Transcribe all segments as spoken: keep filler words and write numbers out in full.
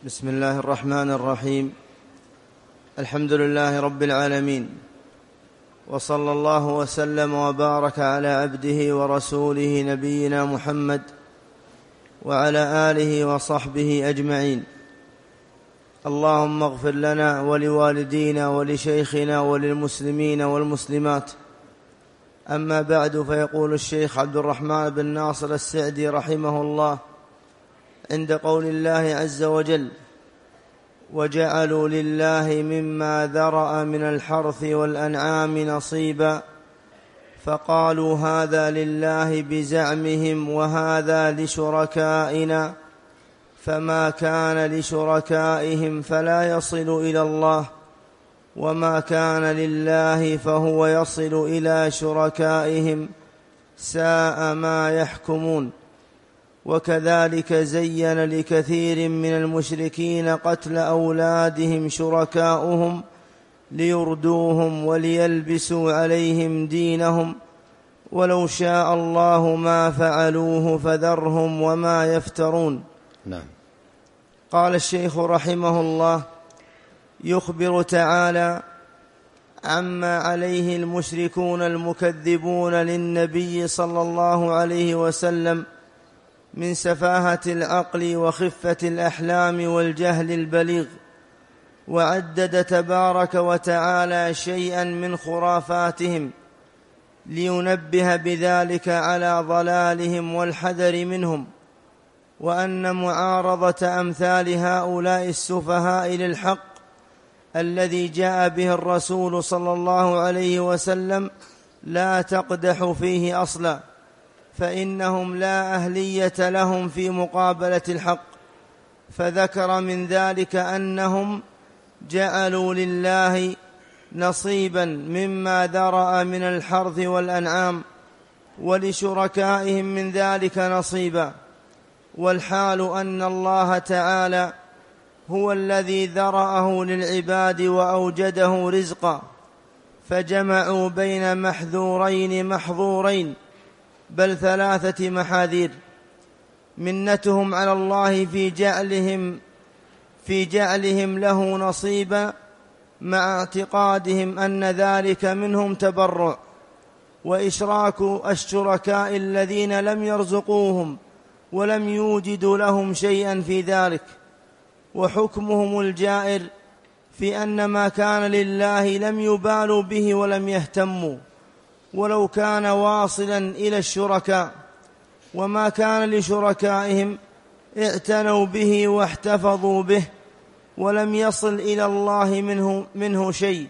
بسم الله الرحمن الرحيم. الحمد لله رب العالمين، وصلى الله وسلم وبارك على عبده ورسوله نبينا محمد وعلى آله وصحبه أجمعين. اللهم اغفر لنا ولوالدينا ولشيخنا وللمسلمين والمسلمات. أما بعد، فيقول الشيخ عبد الرحمن بن ناصر السعدي رحمه الله عند قول الله عز وجل: وجعلوا لله مما ذرأ من الحرث والأنعام نصيبا، فقالوا هذا لله بزعمهم وهذا لشركائنا، فما كان لشركائهم فلا يصل إلى الله، وما كان لله فهو يصل إلى شركائهم، ساء ما يحكمون. وكذلك زين لكثير من المشركين قتل أولادهم شركاؤهم ليردوهم وليلبسوا عليهم دينهم، ولو شاء الله ما فعلوه فذرهم وما يفترون. نعم. قال الشيخ رحمه الله: يخبر تعالى عما عليه المشركون المكذبون للنبي صلى الله عليه وسلم من سفاهة العقل وخفة الأحلام والجهل البليغ، وعدد تبارك وتعالى شيئا من خرافاتهم لينبه بذلك على ضلالهم والحذر منهم، وأن معارضة أمثال هؤلاء السفهاء للحق الذي جاء به الرسول صلى الله عليه وسلم لا تقدح فيه أصلا، فإنهم لا أهلية لهم في مقابلة الحق. فذكر من ذلك أنهم جعلوا لله نصيبا مما ذرأ من الحرث والأنعام، ولشركائهم من ذلك نصيبا، والحال أن الله تعالى هو الذي ذرأه للعباد وأوجده رزقا، فجمعوا بين محذورين محظورين، بل ثلاثة محاذير. منتهم على الله في جعلهم في جعلهم له نصيبا، مع اعتقادهم أن ذلك منهم تبرع، وإشراك الشركاء الذين لم يرزقوهم ولم يوجدوا لهم شيئا في ذلك. وحكمهم الجائر في أن ما كان لله لم يبالوا به ولم يهتموا، ولو كان واصلا إلى الشركاء، وما كان لشركائهم اعتنوا به واحتفظوا به، ولم يصل إلى الله منه, منه شيء.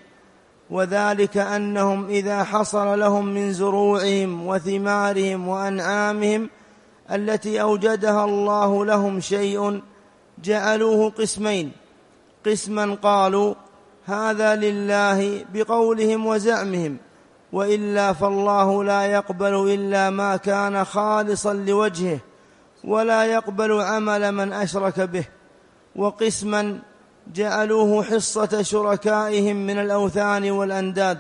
وذلك أنهم إذا حصل لهم من زروعهم وثمارهم وأنعامهم التي أوجدها الله لهم شيء جعلوه قسمين: قسما قالوا هذا لله بقولهم وزعمهم، وإلا فالله لا يقبل إلا ما كان خالصا لوجهه، ولا يقبل عمل من أشرك به. وقسما جعلوه حصة شركائهم من الأوثان والأنداد،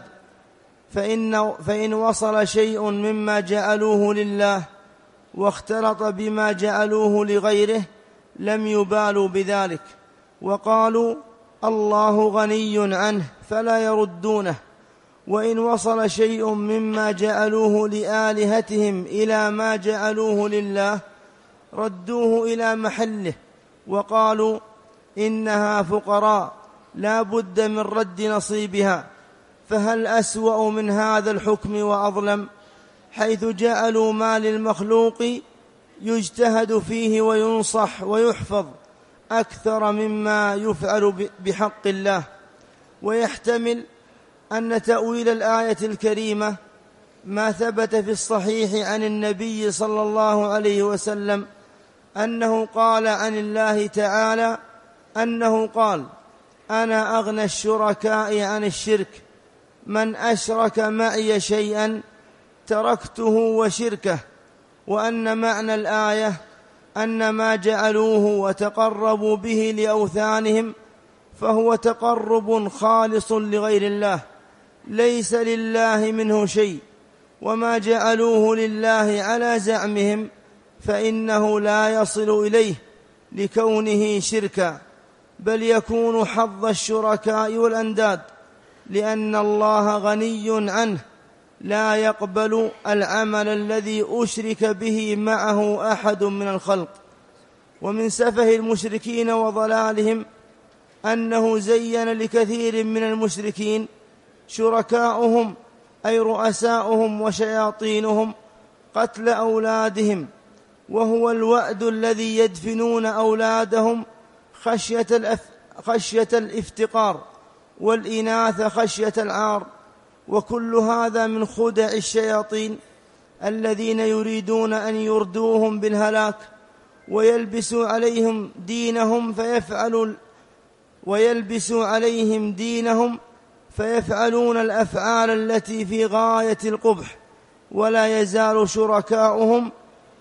فإن, فإن وصل شيء مما جعلوه لله واختلط بما جعلوه لغيره لم يبالوا بذلك، وقالوا الله غني عنه فلا يردونه. وإن وصل شيء مما جعلوه لآلهتهم إلى ما جعلوه لله ردوه إلى محله، وقالوا إنها فقراء لا بد من رد نصيبها. فهل أسوأ من هذا الحكم وأظلم، حيث جعلوا ما للمخلوق يجتهد فيه وينصح ويحفظ أكثر مما يفعل بحق الله. ويحتمل أن تأويل الآية الكريمة ما ثبت في الصحيح عن النبي صلى الله عليه وسلم أنه قال عن الله تعالى أنه قال: أنا أغنى الشركاء عن الشرك، من أشرك معي شيئا تركته وشركه. وأن معنى الآية أن ما جعلوه وتقربوا به لأوثانهم فهو تقرب خالص لغير الله، ليس لله منه شيء. وما جعلوه لله على زعمهم فإنه لا يصل إليه لكونه شركا، بل يكون حظ الشركاء والأنداد، لأن الله غني عنه لا يقبل العمل الذي أشرك به معه أحد من الخلق. ومن سفه المشركين وضلالهم أنه زين لكثير من المشركين شركاؤهم أي رؤساؤهم وشياطينهم قتل أولادهم، وهو الوأد الذي يدفنون أولادهم خشية, الأف خشية الافتقار، والإناث خشية العار. وكل هذا من خدع الشياطين الذين يريدون أن يردوهم بالهلاك ويلبسوا عليهم دينهم فيفعلوا ويلبسوا عليهم دينهم فيفعلون الأفعال التي في غاية القبح، ولا يزال شركاؤهم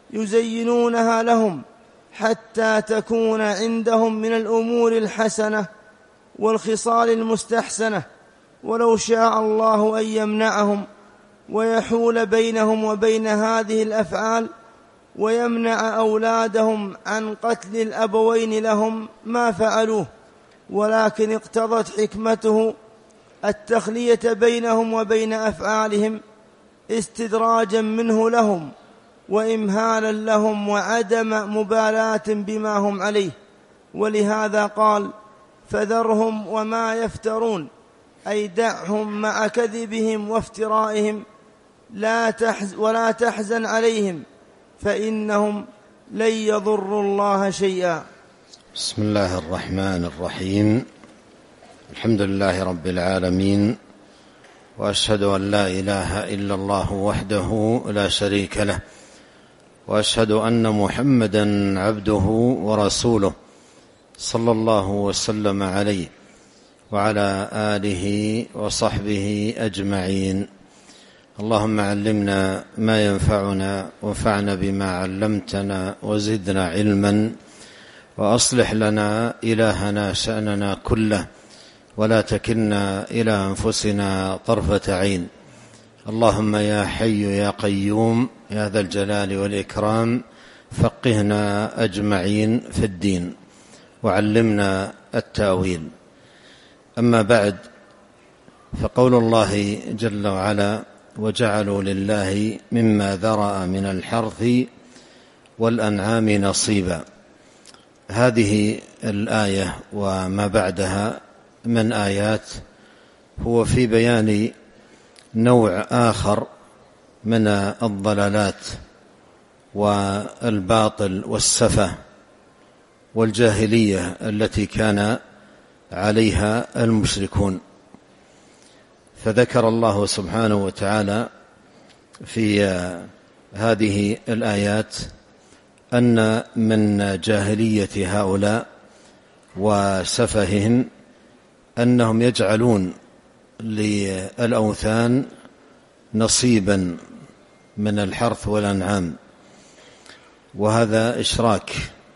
يزينونها لهم حتى تكون عندهم من الأمور الحسنة والخصال المستحسنة، ولو شاء الله أن يمنعهم ويحول بينهم وبين هذه الأفعال ويمنع أولادهم عن قتل الأبوين لهم ما فعلوه، ولكن اقتضت حكمته التخلية بينهم وبين أفعالهم استدراجا منه لهم وإمهالا لهم وعدم مبالاة بما هم عليه. ولهذا قال: فذرهم وما يفترون، أي دعهم مع كذبهم وافترائهم لا تحز ولا تحزن عليهم فإنهم لن يضروا الله شيئا. بسم الله الرحمن الرحيم. الحمد لله رب العالمين، وأشهد أن لا إله إلا الله وحده لا شريك له، وأشهد أن محمدا عبده ورسوله صلى الله وسلم عليه وعلى آله وصحبه أجمعين. اللهم علمنا ما ينفعنا وانفعنا بما علمتنا وزدنا علما، وأصلح لنا إلهنا شأننا كله، ولا تكلنا إلى أنفسنا طرفة عين. اللهم يا حي يا قيوم يا ذا الجلال والإكرام فقهنا أجمعين في الدين وعلمنا التأويل. أما بعد، فقول الله جل وعلا: وجعلوا لله مما ذرأ من الحرث والأنعام نصيبا. هذه الآية وما بعدها من آيات هو في بيان نوع آخر من الضلالات والباطل والسفه والجاهلية التي كان عليها المشركون. فذكر الله سبحانه وتعالى في هذه الآيات أن من جاهلية هؤلاء وسفههم أنهم يجعلون للأوثان نصيبا من الحرث والأنعام، وهذا إشراك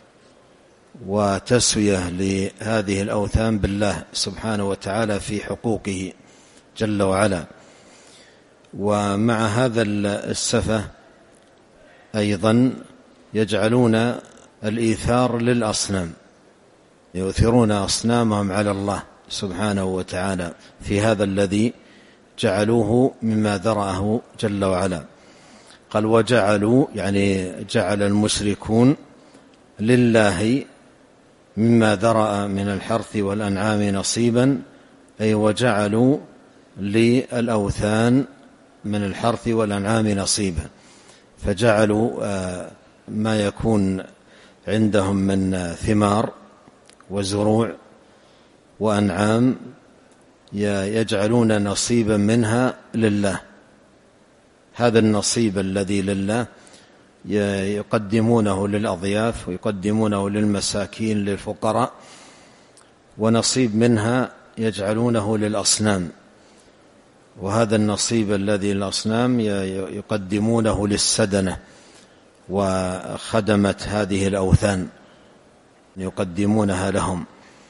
وتسوية لهذه الأوثان بالله سبحانه وتعالى في حقوقه جل وعلا. ومع هذا السفه أيضا يجعلون الإيثار للأصنام، يؤثرون أصنامهم على الله سبحانه وتعالى في هذا الذي جعلوه مما ذرأه جل وعلا. قال: وجعلوا، يعني جعل المشركون لله مما ذرأ من الحرث والأنعام نصيبا، أي وجعلوا للأوثان من الحرث والأنعام نصيبا، فجعلوا ما يكون عندهم من ثمار وزروع وأنعام يجعلون نصيبا منها لله. هذا النصيب الذي لله يقدمونه للأضياف ويقدمونه للمساكين للفقراء، ونصيب منها يجعلونه للأصنام، وهذا النصيب الذي للأصنام يقدمونه للسدنة وخدمة هذه الأوثان يقدمونها لهم.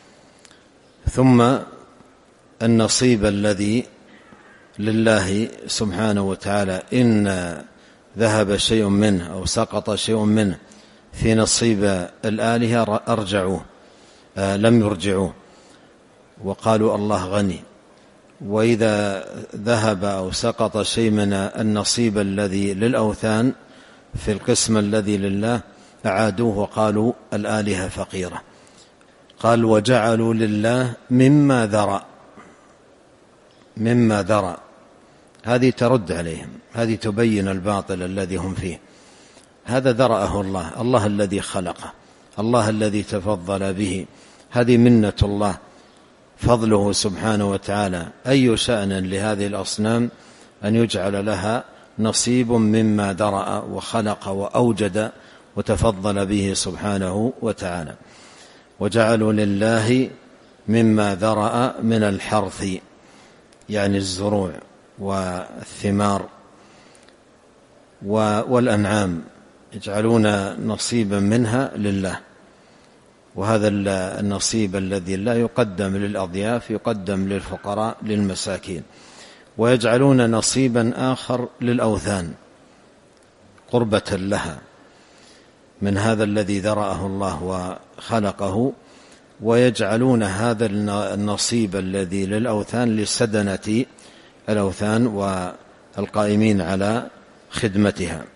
ثم النصيب الذي لله سبحانه وتعالى إن ذهب شيء منه أو سقط شيء منه في نصيب الآلهة أرجعوه، لم يرجعوه وقالوا الله غني. وإذا ذهب أو سقط شيء من النصيب الذي للأوثان في القسم الذي لله أعادوه وقالوا الآلهة فقيرة. قال وجعلوا لله مما ذرأ، مما ذرأ، هذه ترد عليهم، هذه تبين الباطل الذي هم فيه. هذا ذرأه الله، الله الذي خلقه، الله الذي تفضل به، هذه منة الله، فضله سبحانه وتعالى. أي شأن لهذه الأصنام أن يجعل لها نصيب مما ذرأ وخلق وأوجد وتفضل به سبحانه وتعالى. وجعلوا لله مما ذرأ من الحرث، يعني الزروع والثمار والأنعام، يجعلون نصيبا منها لله. وهذا النصيب الذي لا يقدم للأضياف يقدم للفقراء للمساكين. ويجعلون نصيبا آخر للأوثان قربة لها من هذا الذي ذرأه الله وخلقه، ويجعلون هذا النصيب الذي للأوثان لسدنة الأوثان والقائمين على خدمتها.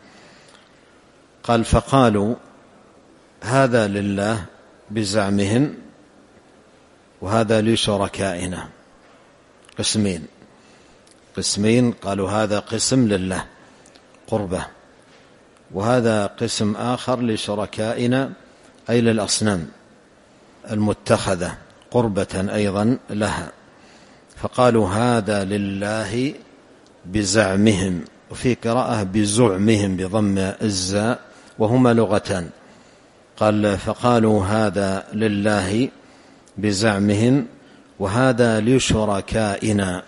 قال فقالوا هذا لله بزعمهم وهذا لشركائنا. قسمين قسمين قالوا هذا قسم لله قربة، وهذا قسم آخر لشركائنا أي للأصنام المتخذة قربة أيضا لها. فقالوا هذا لله بزعمهم، وفي قراءة بزعمهم بضم الزاء، وهما لغتان. قال فقالوا هذا لله بزعمهم وهذا لشركائنا.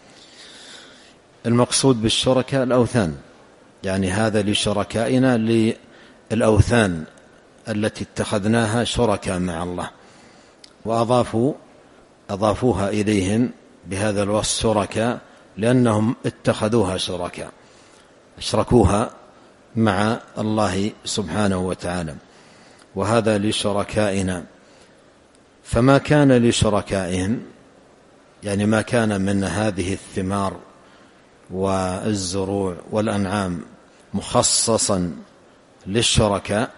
المقصود بالشركاء الأوثان، يعني هذا لشركائنا للأوثان التي اتخذناها شركاء مع الله، وأضافوا أضافوها إليهم بهذا الوصف شركاء لأنهم اتخذوها شركاء، أشركوها مع الله سبحانه وتعالى. وهذا لشركائنا. فما كان لشركائهم يعني ما كان من هذه الثمار والزروع والأنعام مخصصا للشركاء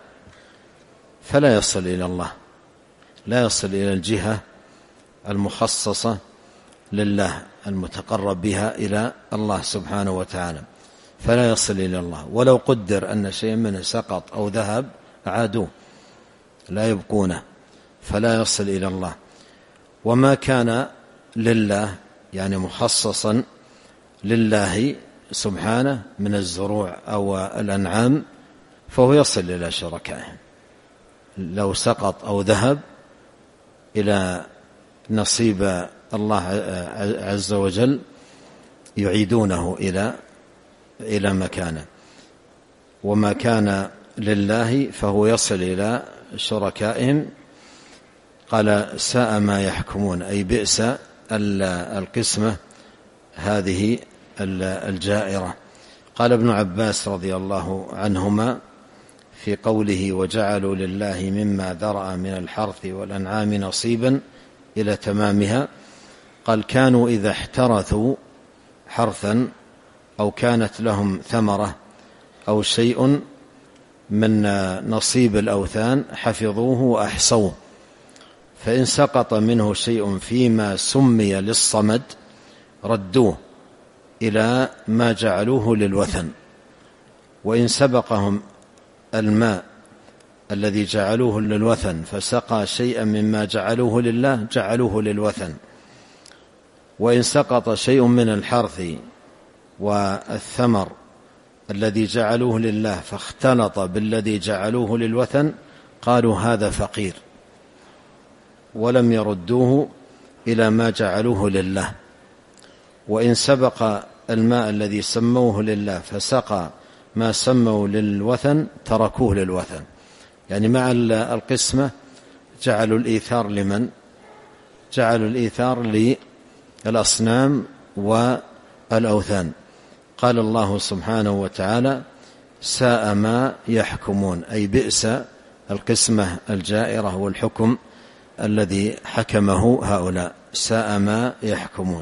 فلا يصل إلى الله، لا يصل إلى الجهة المخصصة لله المتقرب بها إلى الله سبحانه وتعالى، فلا يصل إلى الله. ولو قدر أن شيء منه سقط أو ذهب عادوه لا يبقونه، فلا يصل إلى الله. وما كان لله يعني مخصصا لله سبحانه من الزروع أو الأنعام فهو يصل إلى شركائهم، لو سقط أو ذهب إلى نصيب الله عز وجل يعيدونه إلى إلى مكانه. وما كان لله فهو يصل إلى شركائهم. قال ساء ما يحكمون، أي بئس القسمة هذه الجائرة. قال ابن عباس رضي الله عنهما في قوله وجعلوا لله مما ذرأ من الحرث والأنعام نصيبا إلى تمامها، قال كانوا إذا احترثوا حرثا أو كانت لهم ثمرة أو شيء من نصيب الأوثان حفظوه وأحصوه، فإن سقط منه شيء فيما سمي للصمد ردوه إلى ما جعلوه للوثن. وإن سبقهم الماء الذي جعلوه للوثن فسقى شيئا مما جعلوه لله جعلوه للوثن. وإن سقط شيء من الحرث والثمر الذي جعلوه لله فاختلط بالذي جعلوه للوثن قالوا هذا فقير، ولم يردوه إلى ما جعلوه لله. وإن سبق الماء الذي سموه لله فسقى ما سموا للوثن تركوه للوثن، يعني مع القسمة جعلوا الإيثار لمن؟ جعلوا الإيثار للأصنام والأوثان. قال الله سبحانه وتعالى ساء ما يحكمون، أي بئس القسمة الجائرة والحكم الذي حكمه هؤلاء، ساء ما يحكمون.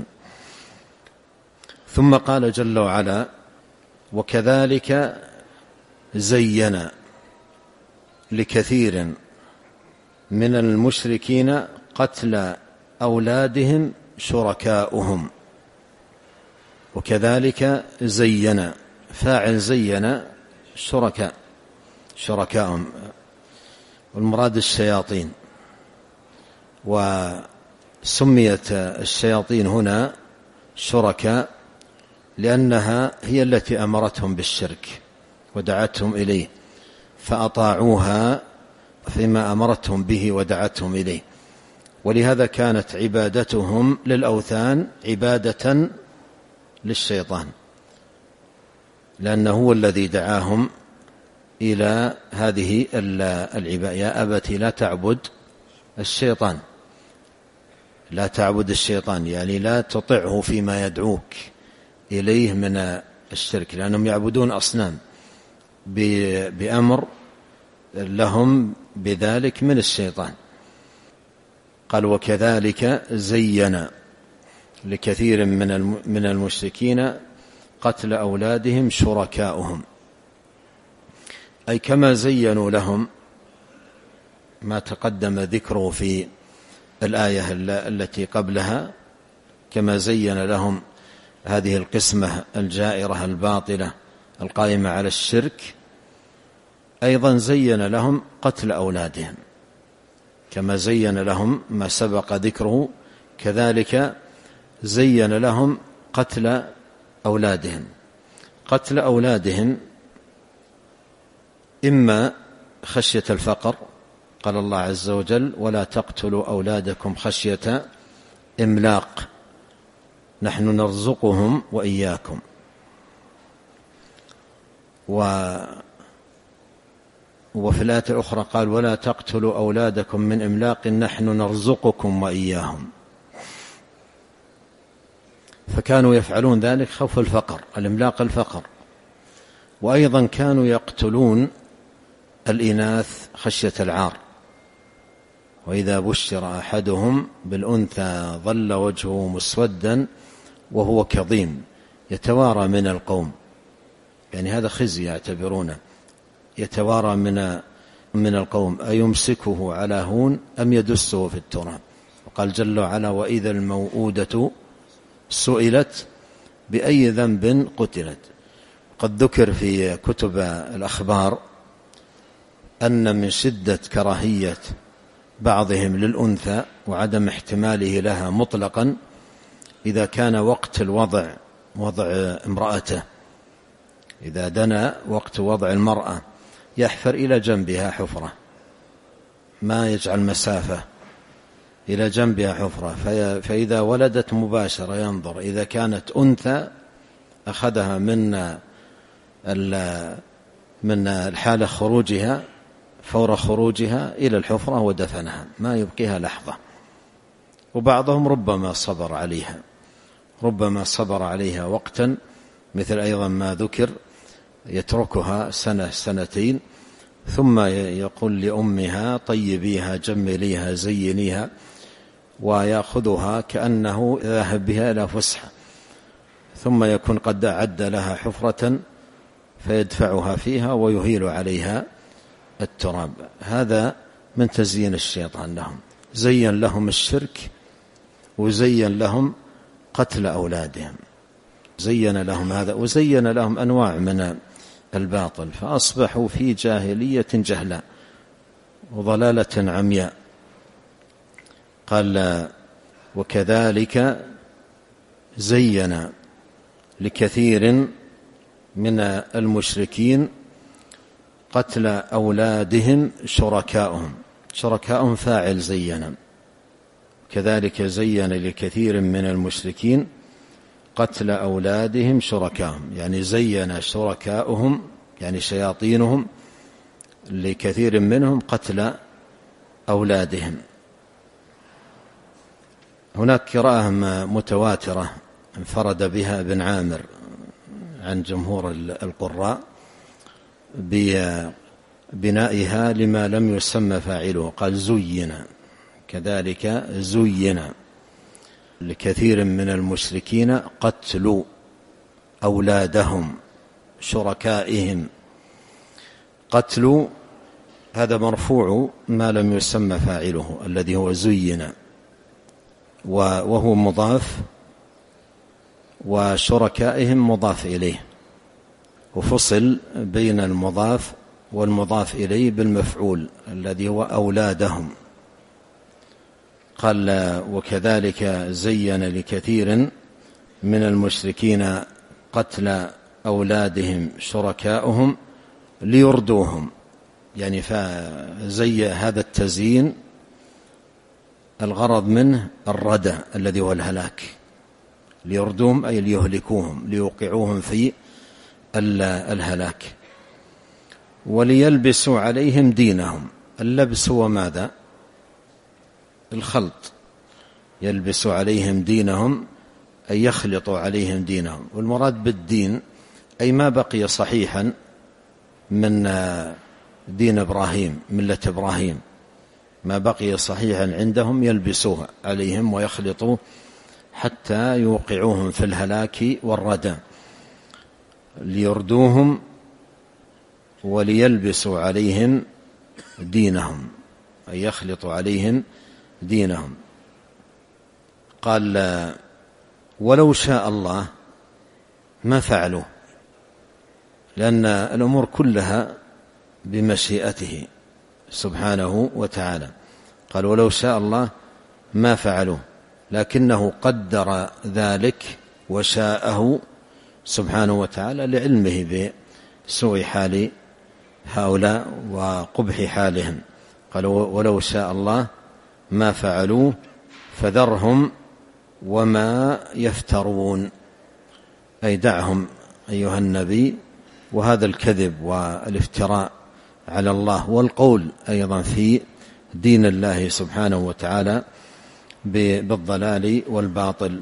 ثم قال جل وعلا: وكذلك زين لكثير من المشركين قتل أولادهم شركاؤهم. وكذلك زين، فاعل زين شركاء شركاءهم، والمراد الشياطين. وسميت الشياطين هنا شركاء لأنها هي التي أمرتهم بالشرك ودعتهم إليه، فأطاعوها فيما أمرتهم به ودعتهم إليه. ولهذا كانت عبادتهم للأوثان عبادة للشيطان، لأنه هو الذي دعاهم إلى هذه العبادة: يا أبت لا تعبد الشيطان، لا تعبد الشيطان، يعني لا تطعه فيما يدعوك إليه من الشرك، لأنهم يعبدون أصنام بأمر لهم بذلك من الشيطان. قال: وكذلك زين لكثير من المشركين قتل أولادهم شركاؤهم، أي كما زينوا لهم ما تقدم ذكره في الآية التي قبلها، كما زين لهم هذه القسمة الجائرة الباطلة القائمة على الشرك، أيضا زين لهم قتل أولادهم. كما زين لهم ما سبق ذكره، كذلك زين لهم قتل أولادهم. قتل أولادهم إما خشية الفقر، قال الله عز وجل: ولا تقتلوا أولادكم خشية إملاق نحن نرزقهم وإياكم. و وفي الآية الأخرى قال: ولا تقتلوا أولادكم من إملاق نحن نرزقكم وإياهم. فكانوا يفعلون ذلك خوف الفقر، الإملاق الفقر. وأيضا كانوا يقتلون الإناث خشية العار، وإذا بشر أحدهم بالأنثى ظل وجهه مسودا وهو كظيم يتوارى من القوم، يعني هذا خزي يعتبرونه، يتوارى من من القوم أيمسكه على هون أم يدسه في التراب. وقال جل وعلا: وإذا الموءودة سئلت بأي ذنب قتلت. قد ذكر في كتب الأخبار أن من شدة كراهية بعضهم للأنثى وعدم احتماله لها مطلقا، إذا كان وقت الوضع وضع امرأته، إذا دنا وقت وضع المرأة يحفر إلى جنبها حفرة، ما يجعل مسافة، إلى جنبها حفرة، فإذا ولدت مباشرة ينظر، إذا كانت أنثى أخذها من من الحالة خروجها فور خروجها إلى الحفرة ودفنها، ما يبقيها لحظة. وبعضهم ربما صبر عليها ربما صبر عليها وقتا، مثل أيضا ما ذكر يتركها سنة سنتين ثم يقول لأمها: طيبيها جمليها زينيها، ويأخذها كأنه ذاهب بها إلى فسحة، ثم يكون قد أعد لها حفرة فيدفعها فيها ويهيل عليها التراب. هذا من تزيين الشيطان لهم، زين لهم الشرك وزين لهم قتل أولادهم، زين لهم هذا وزين لهم أنواع من الباطل، فأصبحوا في جاهلية جهلاء وضلالة عمياء. قال: وكذلك زين لكثير من المشركين قتل أولادهم شركاؤهم. شركاؤهم فاعل زين. كذلك زين لكثير من المشركين قتل أولادهم شركاهم، يعني زين شركاؤهم يعني شياطينهم لكثير منهم قتل أولادهم. هناك قراءة متواترة انفرد بها ابن عامر عن جمهور القراء ببنائها لما لم يسمى فاعله، قال: زين كذلك زين لكثير من المشركين قتل أولادهم شركائهم. قتل هذا مرفوع ما لم يسمى فاعله الذي هو زين، وهو مضاف، وشركائهم مضاف إليه، وفصل بين المضاف والمضاف إليه بالمفعول الذي هو أولادهم. قال وكذلك زين لكثير من المشركين قتل أولادهم شركاؤهم ليردوهم، يعني فزي هذا التزيين الغرض منه الردى الذي هو الهلاك، ليردوهم أي ليهلكوهم، ليوقعوهم في الهلاك. وليلبسوا عليهم دينهم. اللبس هو ماذا؟ الخلط. يلبسوا عليهم دينهم أي يخلطوا عليهم دينهم. والمراد بالدين أي ما بقي صحيحا من دين إبراهيم، ملة إبراهيم، ما بقي صحيحا عندهم يلبسوه عليهم ويخلطوه حتى يوقعوهم في الهلاك والردى. ليردوهم وليلبسوا عليهم دينهم أي يخلطوا عليهم دينهم. قال ولو شاء الله ما فعلوا، لأن الأمور كلها بمشيئته سبحانه وتعالى. قال ولو شاء الله ما فعلوه، لكنه قدر ذلك وشاءه سبحانه وتعالى لعلمه بسوء حال هؤلاء وقبح حالهم. قال ولو شاء الله ما فعلوه فذرهم وما يفترون، أي دعهم أيها النبي، وهذا الكذب والافتراء على الله والقول أيضا في دين الله سبحانه وتعالى بالضلال والباطل.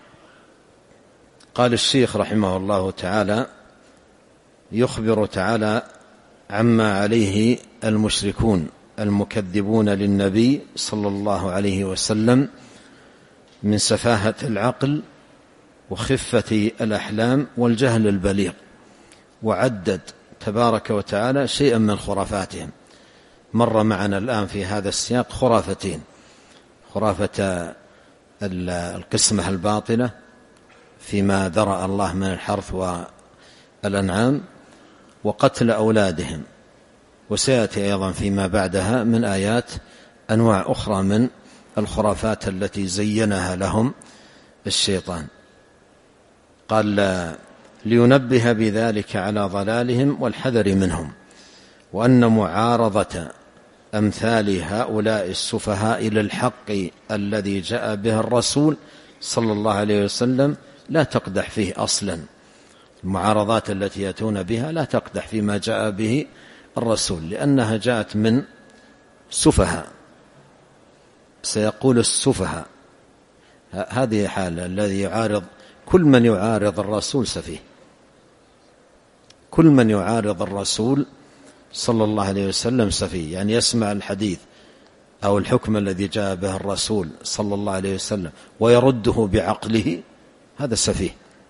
قال الشيخ رحمه الله تعالى يخبر تعالى عما عليه المشركون المكذبون للنبي صلى الله عليه وسلم من سفاهة العقل وخفة الأحلام والجهل البليغ، وعدد تبارك وتعالى شيئا من خرافاتهم. مر معنا الآن في هذا السياق خرافتين: خرافة القسمة الباطلة فيما ذرأ الله من الحرث والأنعام، وقتل أولادهم. وسيأتي أيضا فيما بعدها من آيات أنواع أخرى من الخرافات التي زينها لهم الشيطان. قال لينبه بذلك على ضلالهم والحذر منهم، وأن معارضة أمثال هؤلاء السفهاء إلى الحق الذي جاء به الرسول صلى الله عليه وسلم لا تقدح فيه أصلا. المعارضات التي يأتون بها لا تقدح فيما جاء به الرسول، لأنها جاءت من سفهاء. سيقول السفهاء، هذه حالة الذي يعارض، كل من يعارض الرسول سفيه. كل من يعارض الرسول صلى الله عليه وسلم سفيه، يعني يسمع الحديث أو الحكم الذي جاء به الرسول صلى الله عليه وسلم ويرده بعقله، هذا سفيه.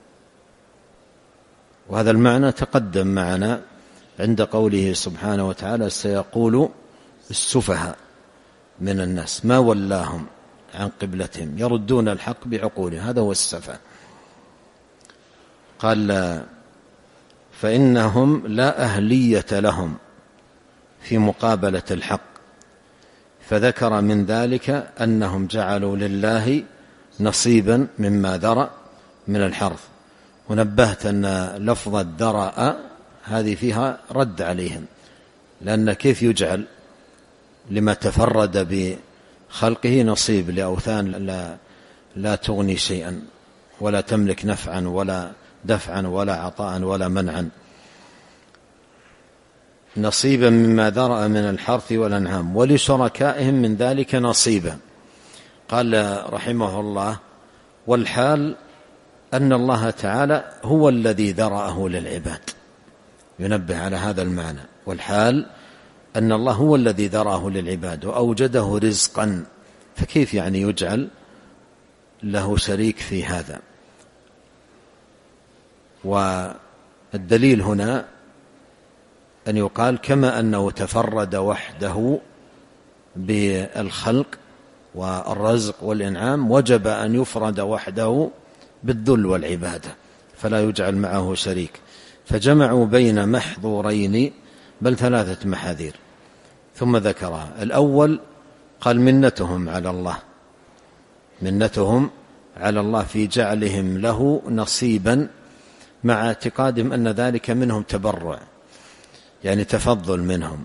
وهذا المعنى تقدم معنا عند قوله سبحانه وتعالى سيقول السفهاء من الناس ما ولاهم عن قبلتهم يردون الحق بعقولهم، هذا هو السفه. قال فإنهم لا أهلية لهم في مقابلة الحق، فذكر من ذلك أنهم جعلوا لله نصيبا مما ذرأ من الحرث. ونبهت أن لفظ الذرأ هذه فيها رد عليهم، لأن كيف يجعل لما تفرد بخلقه نصيب لأوثان لا, لا تغني شيئا ولا تملك نفعا ولا دفعا ولا عطاء ولا منعا. نصيبا مما ذرأ من الحرث والأنعام ولشركائهم من ذلك نصيبا. قال رحمه الله والحال أن الله تعالى هو الذي ذرأه للعباد. ينبه على هذا المعنى، والحال أن الله هو الذي ذرأه للعباد وأوجده رزقا فكيف يعني يجعل له شريك في هذا؟ والدليل هنا أن يقال كما أنه تفرد وحده بالخلق والرزق والإنعام وجب أن يفرد وحده بالذل والعبادة، فلا يجعل معه شريك. فجمعوا بين محظورين بل ثلاثة محاذير ثم ذكرها. الأول قال منتهم على الله، منتهم على الله في جعلهم له نصيبا مع اعتقادهم أن ذلك منهم تبرع، يعني تفضل منهم.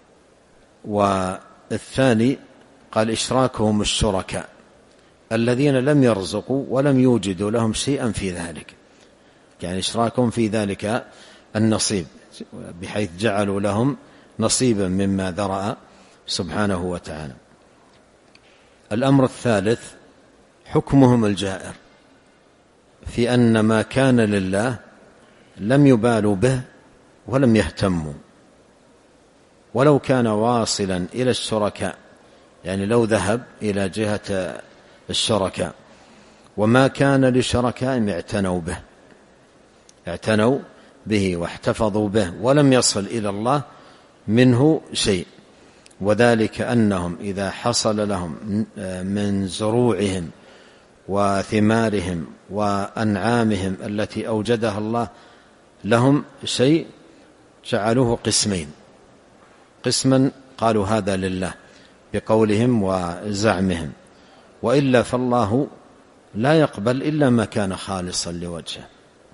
والثاني قال إشراكهم الشركاء الذين لم يرزقوا ولم يوجدوا لهم شيئا في ذلك، يعني إشراكهم في ذلك النصيب بحيث جعلوا لهم نصيبا مما ذرأ سبحانه وتعالى. الأمر الثالث حكمهم الجائر في أن ما كان لله لم يبالوا به ولم يهتموا، ولو كان واصلا إلى الشركاء، يعني لو ذهب إلى جهة الشركاء، وما كان لشركائهم اعتنوا به اعتنوا به واحتفظوا به ولم يصل إلى الله منه شيء. وذلك أنهم إذا حصل لهم من زروعهم وثمارهم وأنعامهم التي أوجدها الله لهم شيء جعلوه قسمين، قسما قالوا هذا لله بقولهم وزعمهم، وإلا فالله لا يقبل إلا ما كان خالصا لوجهه.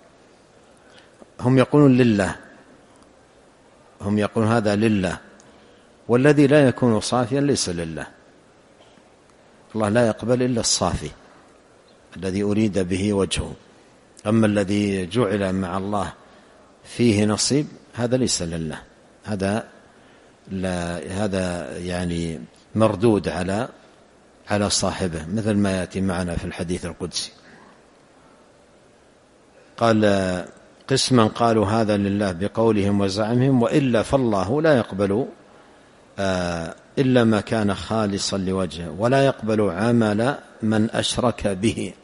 هم يقولون لله، هم يقولون هذا لله، والذي لا يكون صافيا ليس لله. الله لا يقبل إلا الصافي الذي أريد به وجهه، أما الذي جعل مع الله فيه نصيب هذا ليس لله، هذا لا هذا يعني مردود على على صاحبه، مثل ما يأتي معنا في الحديث القدسي. قال قسما قالوا هذا لله بقولهم وزعمهم، وإلا فالله لا يقبل إلا ما كان خالصا لوجهه ولا يقبل عمل من أشرك به.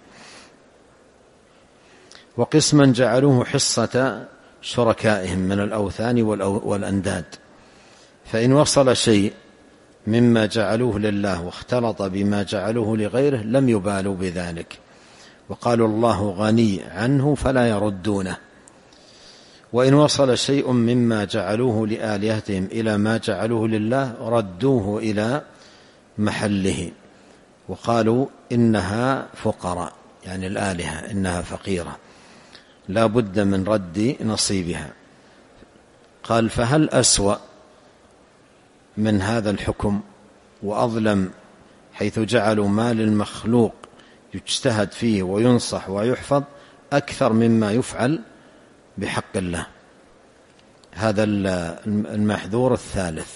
وقسما جعلوه حصة شركائهم من الأوثان والأنداد، فإن وصل شيء مما جعلوه لله واختلط بما جعلوه لغيره لم يبالوا بذلك، وقالوا الله غني عنه فلا يردونه. وإن وصل شيء مما جعلوه لآلهتهم إلى ما جعلوه لله ردوه إلى محله وقالوا إنها فقراء، يعني الآلهة إنها فقيرة لا بد من رد نصيبها. قال فهل أسوأ من هذا الحكم وأظلم، حيث جعلوا ما للمخلوق يجتهد فيه وينصح ويحفظ أكثر مما يفعل بحق الله. هذا المحذور الثالث.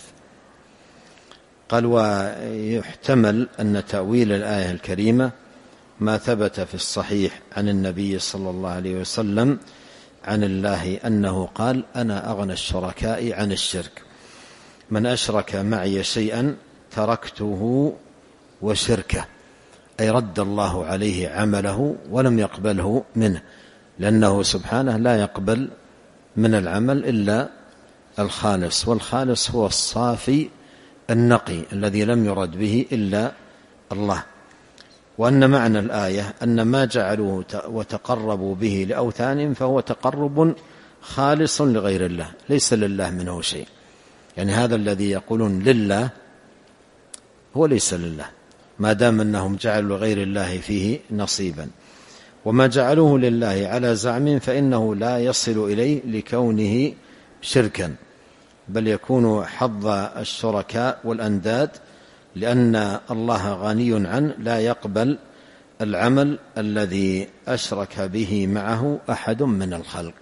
قال ويحتمل أن تأويل الآية الكريمة ما ثبت في الصحيح عن النبي صلى الله عليه وسلم عن الله أنه قال أنا أغنى الشركاء عن الشرك، من أشرك معي شيئا تركته وشركه، أي رد الله عليه عمله ولم يقبله منه، لأنه سبحانه لا يقبل من العمل إلا الخالص، والخالص هو الصافي النقي الذي لم يرد به إلا الله. وأن معنى الآية أن ما جعلوه وتقربوا به لأوثانهم فهو تقرب خالص لغير الله ليس لله منه شيء، يعني هذا الذي يقولون لله هو ليس لله ما دام أنهم جعلوا لغير الله فيه نصيبا، وما جعلوه لله على زعم فإنه لا يصل إليه لكونه شركا، بل يكون حظ الشركاء والأنداد، لأن الله غني عنه لا يقبل العمل الذي أشرك به معه أحد من الخلق.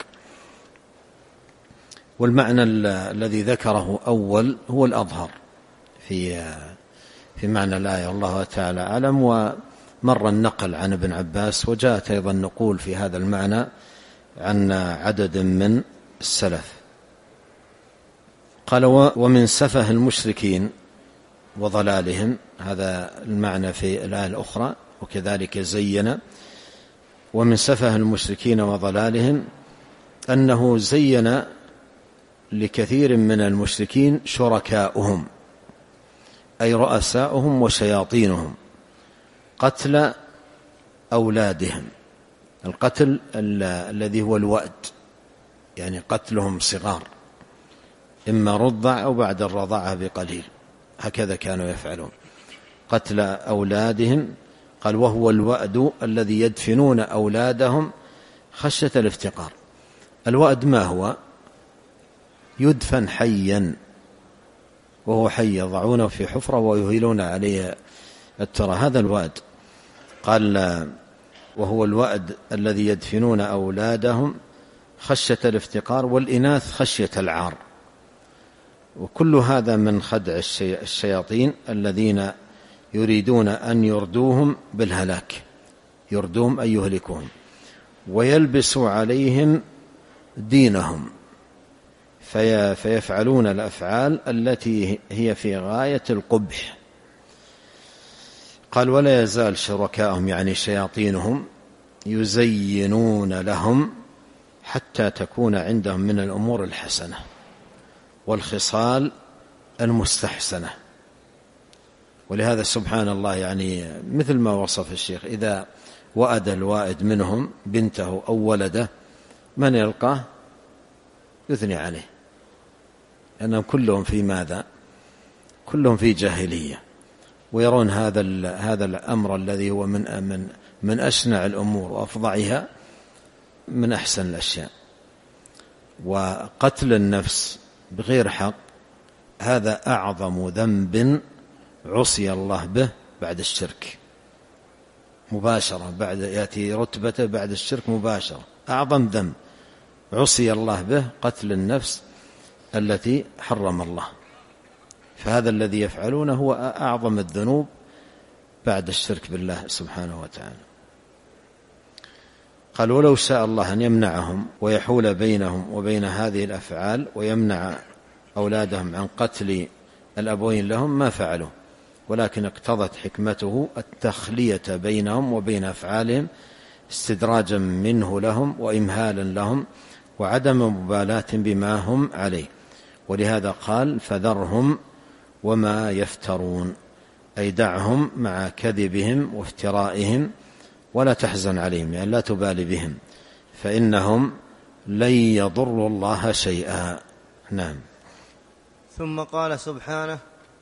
والمعنى الذي ذكره أول هو الأظهر في في معنى الآية، والله تعالى أعلم. ومر النقل عن ابن عباس، وجاءت أيضا نقول في هذا المعنى عن عدد من السلف. قال ومن سفه المشركين وضلالهم، هذا المعنى في الآية الأخرى، وكذلك زين. ومن سفه المشركين وضلالهم أنه زين لكثير من المشركين شركاؤهم، أي رؤساؤهم وشياطينهم، قتل أولادهم. القتل الذي هو الوأد، يعني قتلهم صغار، إما رضع أو بعد الرضاعة بقليل، هكذا كانوا يفعلون، قتل أولادهم. قال وهو الوأد الذي يدفنون أولادهم خشية الافتقار. الوأد ما هو؟ يدفن حيا، وهو حي يضعونه في حفرة ويهيلون عليه الترى، هذا الوأد. قال وهو الوأد الذي يدفنون أولادهم خشية الافتقار، والإناث خشية العار. وكل هذا من خدع الشياطين الذين يريدون أن يردوهم بالهلاك، يردوهم أن يهلكوهم، ويلبسوا عليهم دينهم، في فيفعلون الأفعال التي هي في غاية القبح. قال ولا يزال شركاءهم يعني شياطينهم يزينون لهم حتى تكون عندهم من الأمور الحسنة والخصال المستحسنة. ولهذا سبحان الله، يعني مثل ما وصف الشيخ، إذا وأد الوائد منهم بنته أو ولده من يلقاه يثني عليه، لأنهم كلهم في ماذا؟ كلهم في جاهلية، ويرون هذا هذا الأمر الذي هو من من من أشنع الأمور وأفظعها من أحسن الأشياء. وقتل النفس بغير حق هذا أعظم ذنب عصي الله به بعد الشرك مباشرة، بعد يأتي رتبته بعد الشرك مباشرة. أعظم ذنب عصي الله به قتل النفس التي حرم الله، فهذا الذي يفعلونه هو أعظم الذنوب بعد الشرك بالله سبحانه وتعالى. قال ولو شاء الله أن يمنعهم ويحول بينهم وبين هذه الأفعال ويمنع أولادهم عن قتل الأبوين لهم ما فعلوا، ولكن اقتضت حكمته التخلية بينهم وبين أفعالهم استدراجا منه لهم وإمهالا لهم وعدم مبالاة بما هم عليه. ولهذا قال فذرهم وما يفترون، أي دعهم مع كذبهم وافترائهم ولا تحزن عليهم، يعني لا تبالي بهم، فإنهم لن يضروا الله شيئا. نعم. ثم قال سبحانه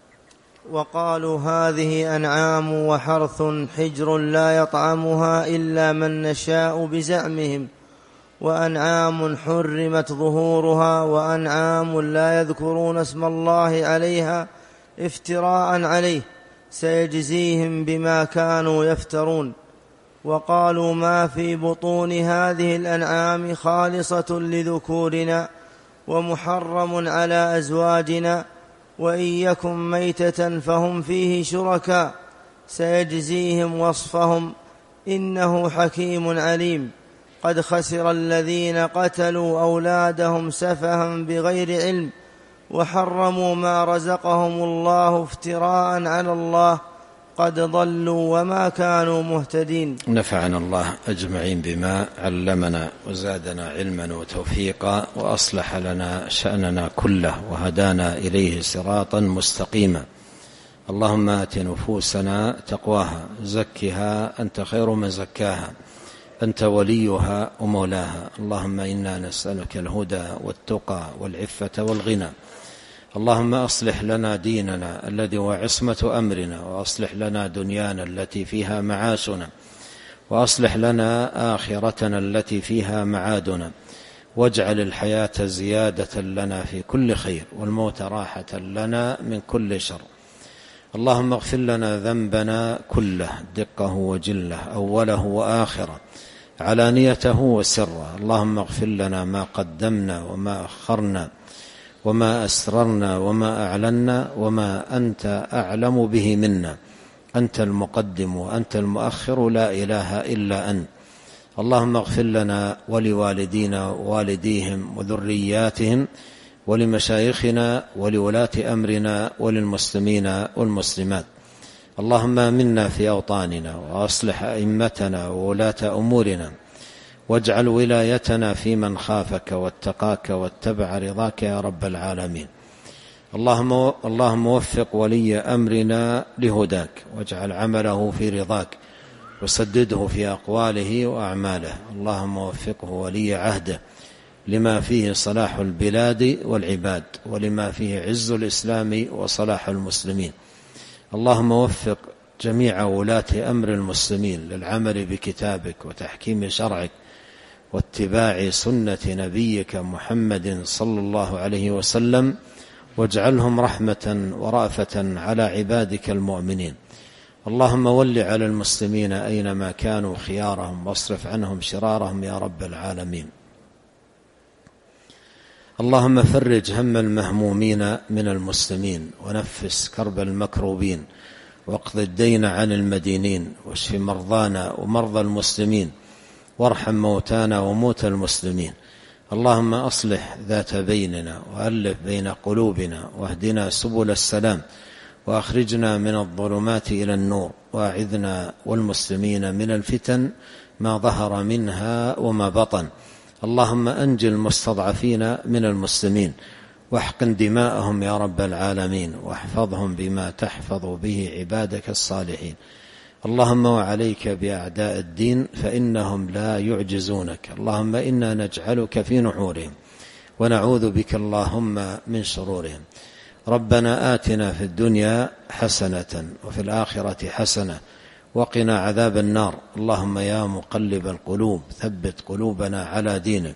وقالوا هذه أنعام وحرث حجر لا يطعمها إلا من نشاء بزعمهم، وأنعام حرمت ظهورها وأنعام لا يذكرون اسم الله عليها افتراء عليه سيجزيهم بما كانوا يفترون. وقالوا ما في بطون هذه الأنعام خالصة لذكورنا ومحرم على أزواجنا وإن يكن ميتة فهم فيه شركاء سيجزيهم وصفهم إنه حكيم عليم. قد خسر الذين قتلوا أولادهم سفها بغير علم وحرموا ما رزقهم الله افتراء على الله قد ضلوا وما كانوا مهتدين. نفعنا الله أجمعين بما علمنا وزادنا علما وتوفيقا وأصلح لنا شأننا كله وهدانا إليه صراطا مستقيما. اللهم آت نفوسنا تقواها زكها أنت خير من زكاها أنت وليها ومولاها. اللهم إنا نسألك الهدى والتقى والعفة والغنى. اللهم أصلح لنا ديننا الذي هو عصمة أمرنا، وأصلح لنا دنيانا التي فيها معاشنا، وأصلح لنا آخرتنا التي فيها معادنا، واجعل الحياة زيادة لنا في كل خير والموت راحة لنا من كل شر. اللهم اغفر لنا ذنبنا كله دقه وجله أوله وآخره علانيته وسره. اللهم اغفر لنا ما قدمنا وما أخرنا وما أسررنا وما أعلنا وما أنت أعلم به منا، أنت المقدم وأنت المؤخر لا إله إلا أنت. اللهم اغفر لنا ولوالدينا ووالديهم وذرياتهم ولمشايخنا ولولاة أمرنا وللمسلمين والمسلمات. اللهم آمنا في أوطاننا وأصلح أئمتنا وولاة أمورنا، واجعل ولايتنا في من خافك واتقاك واتبع رضاك يا رب العالمين. اللهم اللهم وفق ولي أمرنا لهداك، واجعل عمله في رضاك، وسدده في أقواله وأعماله. اللهم وفقه ولي عهده لما فيه صلاح البلاد والعباد، ولما فيه عز الإسلام وصلاح المسلمين. اللهم وفق جميع ولاة أمر المسلمين للعمل بكتابك وتحكيم شرعك واتباع سنة نبيك محمد صلى الله عليه وسلم، واجعلهم رحمة ورأفة على عبادك المؤمنين. اللهم ول على المسلمين أينما كانوا خيارهم، واصرف عنهم شرارهم يا رب العالمين. اللهم فرج هم المهمومين من المسلمين، ونفس كرب المكروبين، واقض الدين عن المدينين، واشف مرضانا ومرضى المسلمين، وارحم موتانا وموتى المسلمين. اللهم أصلح ذات بيننا، وألف بين قلوبنا، واهدنا سبل السلام، وأخرجنا من الظلمات إلى النور، وأعذنا والمسلمين من الفتن ما ظهر منها وما بطن. اللهم أنجِ المستضعفين من المسلمين، واحقن دماءهم يا رب العالمين، واحفظهم بما تحفظ به عبادك الصالحين. اللهم وعليك بأعداء الدين فإنهم لا يعجزونك. اللهم إنا نجعلك في نحورهم، ونعوذ بك اللهم من شرورهم. ربنا آتنا في الدنيا حسنة وفي الآخرة حسنة وقنا عذاب النار. اللهم يا مقلب القلوب ثبت قلوبنا على دينك.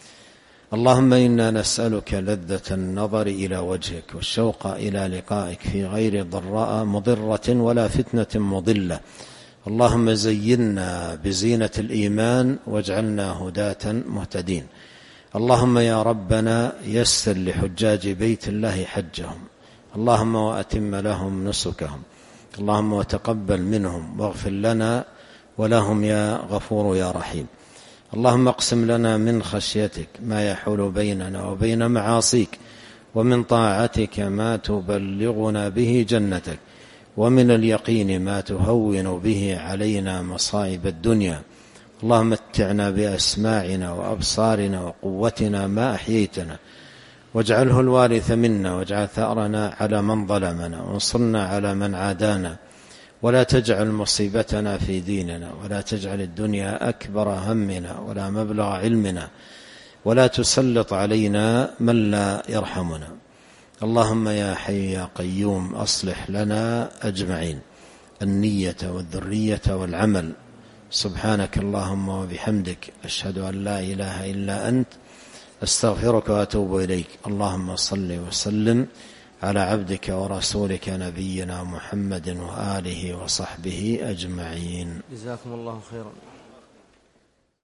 اللهم إنا نسألك لذة النظر إلى وجهك، والشوق إلى لقائك في غير ضراء مضرة ولا فتنة مضلة. اللهم زينا بزينة الإيمان، واجعلنا هداة مهتدين. اللهم يا ربنا يسر لحجاج بيت الله حجهم، اللهم وأتم لهم نسكهم. اللهم وتقبل منهم، واغفر لنا ولهم يا غفور يا رحيم. اللهم اقسم لنا من خشيتك ما يحول بيننا وبين معاصيك، ومن طاعتك ما تبلغنا به جنتك، ومن اليقين ما تهون به علينا مصائب الدنيا. اللهم متعنا بأسماعنا وأبصارنا وقوتنا ما أحييتنا، واجعله الوارث منا، واجعل ثأرنا على من ظلمنا، وانصرنا على من عادانا، ولا تجعل مصيبتنا في ديننا، ولا تجعل الدنيا أكبر همنا ولا مبلغ علمنا، ولا تسلط علينا من لا يرحمنا. اللهم يا حي يا قيوم أصلح لنا أجمعين النية والذرية والعمل. سبحانك اللهم وبحمدك، أشهد أن لا إله إلا أنت، أستغفرك وأتوب إليك. اللهم صل وسلم على عبدك ورسولك نبينا محمد وآله وصحبه أجمعين. جزاكم الله خيرا.